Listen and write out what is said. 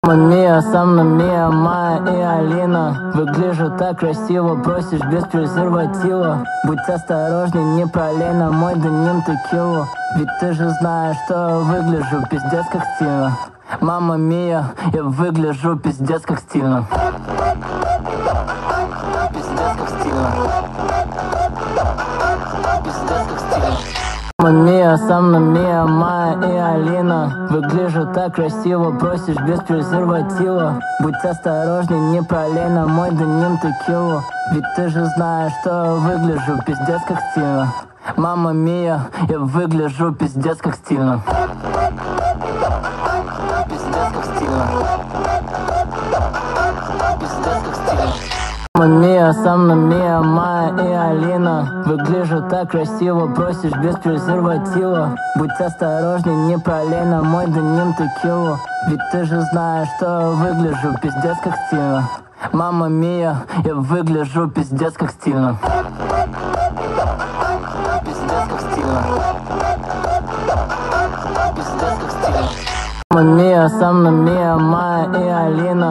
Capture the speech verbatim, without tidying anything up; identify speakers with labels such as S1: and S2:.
S1: Мама Мия, со мной Мия, Майя и Алина. Выгляжу так красиво, просишь без презерватива. Будь осторожней, не пролей на мой деним текилу. Ведь ты же знаешь, что выгляжу пиздец как стильно. Мама Мия, я выгляжу пиздец как стильно. Пиздец как стильно. Пиздец как стильно. Мама Мия, со мной Мия, Майя и Алина. Выгляжу так красиво, просишь без презерватива. Будь осторожней, не пролей на мой деним текилу. Ведь ты же знаешь, что выгляжу пиздец как стильно. Мама Мия, я выгляжу пиздец как стильно. Пиздец как стильно. Пиздец как стильно. Мама Мия, со мной Мия, Майя и Алина. Выгляжу так красиво, просишь без презерватива. Будь осторожней, не пролей на мой деним текилу. Ведь ты же знаешь, что выгляжу пиздец как стильно. Мама Мия, я выгляжу пиздец как стильно. Пиздец как стильно. Пиздец как стильно. Мама Мия, со мной Мия, Майя и Алина.